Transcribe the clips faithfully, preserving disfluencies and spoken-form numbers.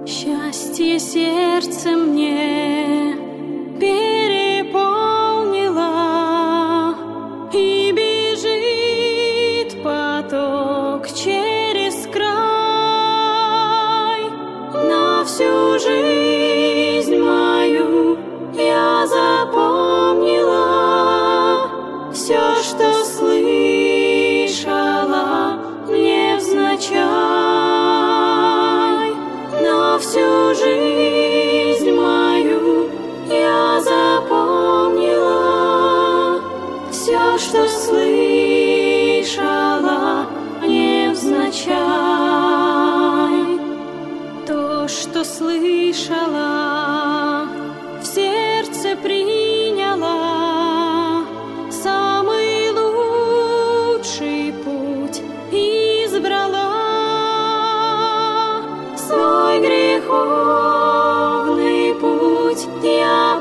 Счастье сердце мне переполнило, и бежит поток через край. На всю жизнь мою я запомнила все, что слышала невзначай. На всю жизнь мою я запомнила все, что слышала невзначай. То, что слышала, в сердце приняла, самый лучший путь избрала. Свой греховный путь я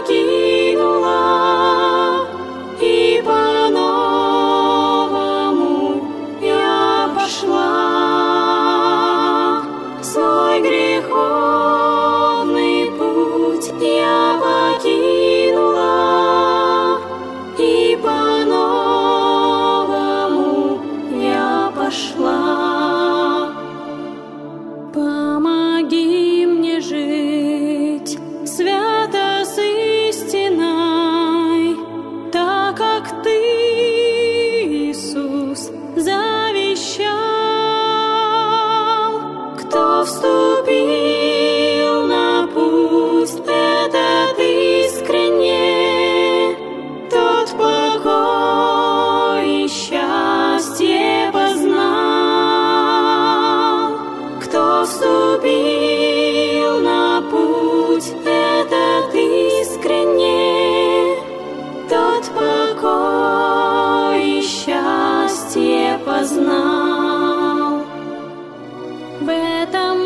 покинула, и по-новому я пошла. Свой греховный путь я покинула, и по-новому я пошла. Помоги мне жить свято с истиной, так как Ты, Иисус, завещал. Кто вступил на путь этот искренне, тот покой и счастье познал. Кто вступил на путь этот искренне, тот покой и счастье познал. В этом